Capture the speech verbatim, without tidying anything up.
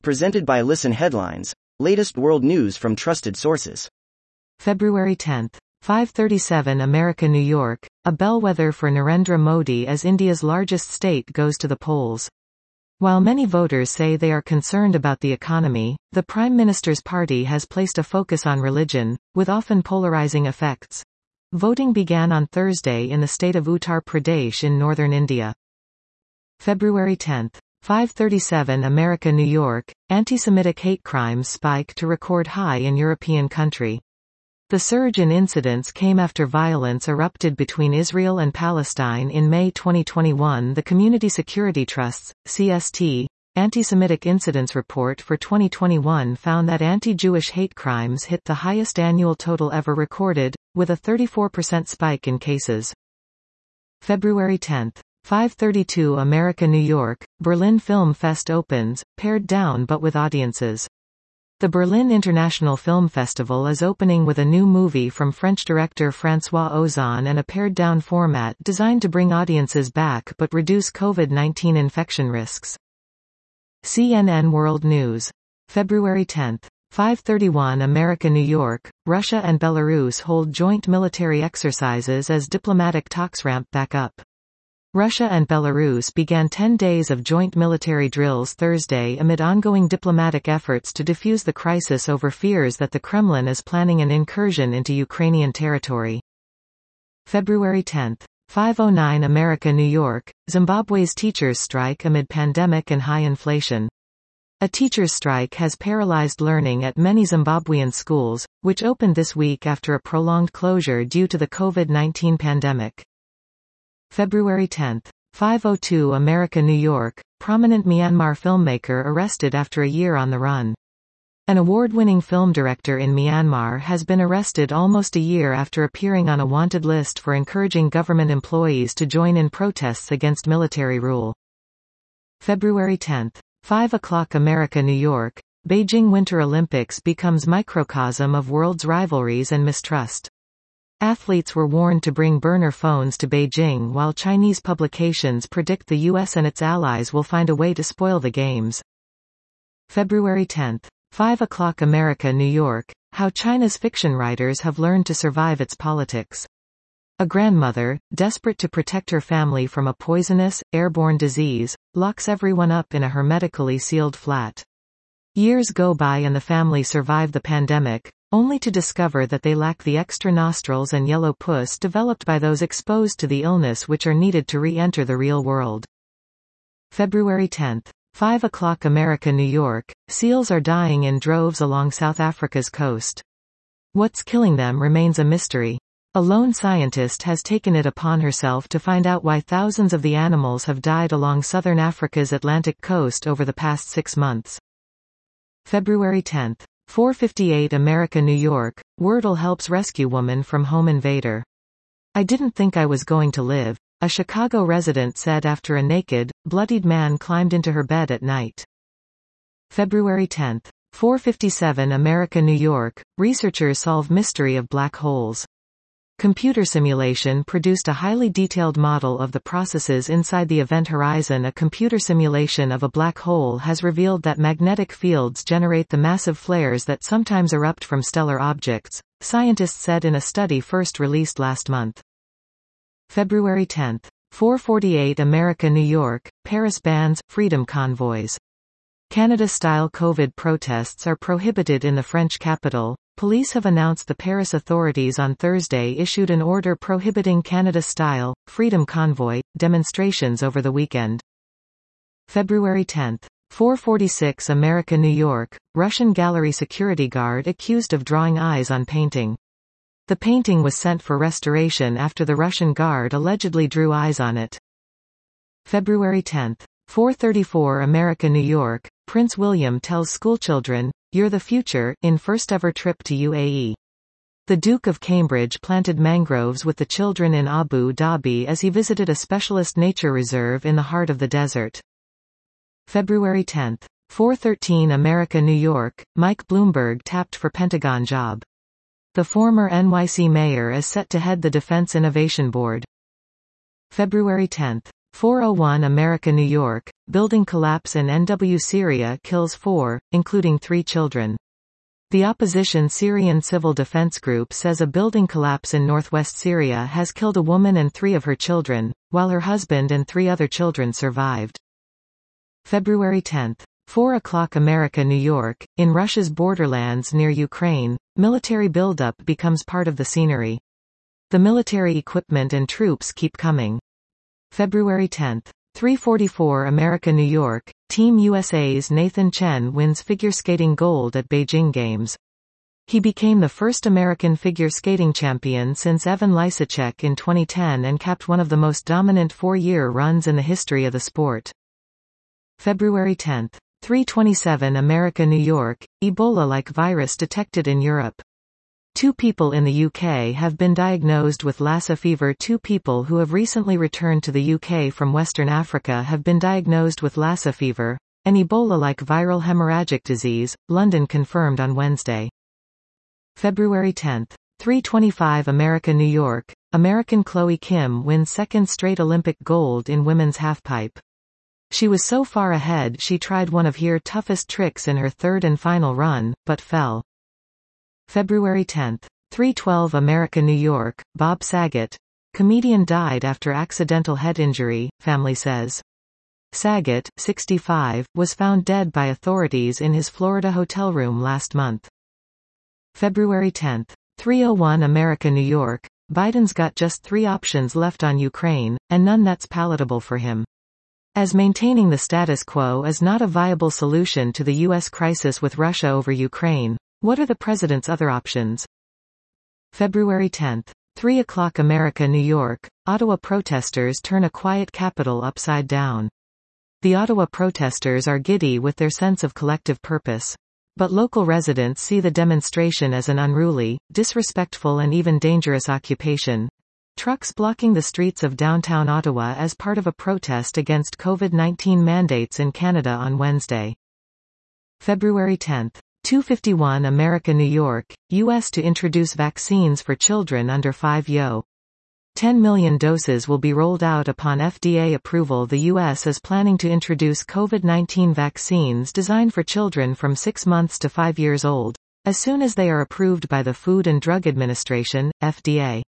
Presented by Listen Headlines, latest world news from trusted sources. February tenth. five thirty-seven America New York, a bellwether for Narendra Modi as India's largest state goes to the polls. While many voters say they are concerned about the economy, the Prime Minister's party has placed a focus on religion, with often polarizing effects. Voting began on Thursday in the state of Uttar Pradesh in northern India. February tenth. five thirty-seven America New York, anti-Semitic hate crimes spike to record high in European country. The surge in incidents came after violence erupted between Israel and Palestine in May twenty twenty-one. The Community Security Trust's, C S T, Anti-Semitic Incidents Report for twenty twenty-one found that anti-Jewish hate crimes hit the highest annual total ever recorded, with a thirty-four percent spike in cases. February tenth. five thirty-two America New York, Berlin Film Fest opens, pared down but with audiences. The Berlin International Film Festival is opening with a new movie from French director François Ozon and a pared-down format designed to bring audiences back but reduce COVID nineteen infection risks. C N N World News. February tenth. five thirty-one America New York, Russia and Belarus hold joint military exercises as diplomatic talks ramp back up. Russia and Belarus began ten days of joint military drills Thursday amid ongoing diplomatic efforts to defuse the crisis over fears that the Kremlin is planning an incursion into Ukrainian territory. February tenth. five oh nine America New York, Zimbabwe's teachers strike amid pandemic and high inflation. A teachers' strike has paralyzed learning at many Zimbabwean schools, which opened this week after a prolonged closure due to the COVID nineteen pandemic. February tenth. five oh two America New York, prominent Myanmar filmmaker arrested after a year on the run. An award-winning film director in Myanmar has been arrested almost a year after appearing on a wanted list for encouraging government employees to join in protests against military rule. February tenth. five o'clock America New York, Beijing Winter Olympics becomes microcosm of world's rivalries and mistrust. Athletes were warned to bring burner phones to Beijing while Chinese publications predict the U S and its allies will find a way to spoil the games. February tenth. five o'clock America New York, how China's fiction writers have learned to survive its politics. A grandmother, desperate to protect her family from a poisonous, airborne disease, locks everyone up in a hermetically sealed flat. Years go by and the family survive the pandemic, only to discover that they lack the extra nostrils and yellow pus developed by those exposed to the illness which are needed to re-enter the real world. February tenth. five o'clock America New York, seals are dying in droves along South Africa's coast. What's killing them remains a mystery. A lone scientist has taken it upon herself to find out why thousands of the animals have died along southern Africa's Atlantic coast over the past six months. February tenth. four fifty-eight America New York, Wordle helps rescue woman from home invader. I didn't think I was going to live, a Chicago resident said after a naked, bloodied man climbed into her bed at night. February tenth. four fifty-seven America New York, researchers solve mystery of black holes. Computer simulation produced a highly detailed model of the processes inside the event horizon. A computer simulation of a black hole has revealed that magnetic fields generate the massive flares that sometimes erupt from stellar objects, scientists said in a study first released last month. February tenth. four forty-eight America New York, Paris bans freedom convoys. Canada-style COVID protests are prohibited in the French capital. Police have announced the Paris authorities on Thursday issued an order prohibiting Canada-style, freedom convoy, demonstrations over the weekend. February tenth. four forty-six America New York, Russian gallery security guard accused of drawing eyes on painting. The painting was sent for restoration after the Russian guard allegedly drew eyes on it. February tenth. four thirty-four America New York, Prince William tells schoolchildren, "You're the future," in first-ever trip to U A E. The Duke of Cambridge planted mangroves with the children in Abu Dhabi as he visited a specialist nature reserve in the heart of the desert. February tenth. four thirteen America New York, Mike Bloomberg tapped for Pentagon job. The former N Y C mayor is set to head the Defense Innovation Board. February tenth. four oh one America New York, building collapse in N W Syria kills four, including three children. The opposition Syrian Civil Defense Group says a building collapse in northwest Syria has killed a woman and three of her children, while her husband and three other children survived. February tenth. four o'clock America New York, in Russia's borderlands near Ukraine, military buildup becomes part of the scenery. The military equipment and troops keep coming. February tenth. three forty-four America New York, Team U S A's Nathan Chen wins figure skating gold at Beijing Games. He became the first American figure skating champion since Evan Lysacek in twenty ten and capped one of the most dominant four-year runs in the history of the sport. February tenth. three twenty-seven America New York, Ebola-like virus detected in Europe. Two people in the U K have been diagnosed with Lassa fever. Two people who have recently returned to the U K from Western Africa have been diagnosed with Lassa fever, an Ebola-like viral hemorrhagic disease, London confirmed on Wednesday. February tenth. three twenty-five America New York, American Chloe Kim wins second straight Olympic gold in women's halfpipe. She was so far ahead she tried one of her toughest tricks in her third and final run, but fell. February tenth. three twelve America New York, Bob Saget, comedian died after accidental head injury, family says. Saget, sixty-five, was found dead by authorities in his Florida hotel room last month. February tenth. three oh one America New York, Biden's got just three options left on Ukraine, and none that's palatable for him. As maintaining the status quo is not a viable solution to the U S crisis with Russia over Ukraine, what are the president's other options? February tenth. three o'clock America New York, Ottawa protesters turn a quiet capital upside down. The Ottawa protesters are giddy with their sense of collective purpose. But local residents see the demonstration as an unruly, disrespectful and even dangerous occupation. Trucks blocking the streets of downtown Ottawa as part of a protest against COVID nineteen mandates in Canada on Wednesday. February tenth. two fifty-one America New York, U S to introduce vaccines for children under five yo. ten million doses will be rolled out upon F D A approval. The U S is planning to introduce COVID nineteen vaccines designed for children from six months to five years old, as soon as they are approved by the Food and Drug Administration, F D A.